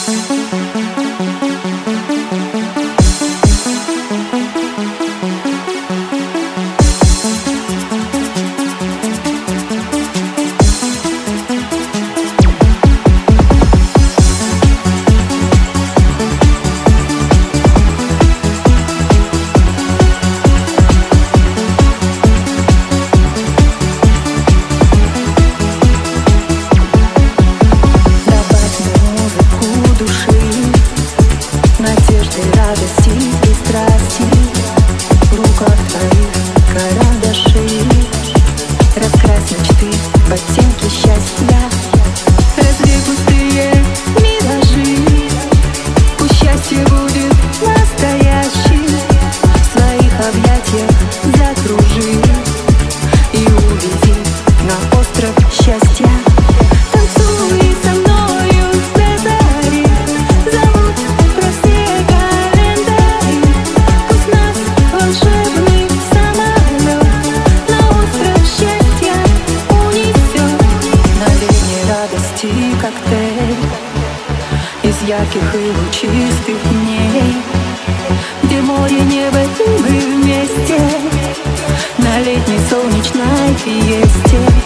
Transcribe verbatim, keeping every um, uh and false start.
Радости и страсти в руках твоих карандаши. Раскрась мечты в оттенки счастья. Развей пустые миражи. Пусть счастье будет настоящим. В своих объятиях закружи и увези на остров счастья. Танцуй со мною до зари. Зовут простые волшебный самолет на остров счастья унесет. Мгновение радости коктейль из ярких и лучистых дней, где море, небо и мы вместе на летней солнечной фиесте.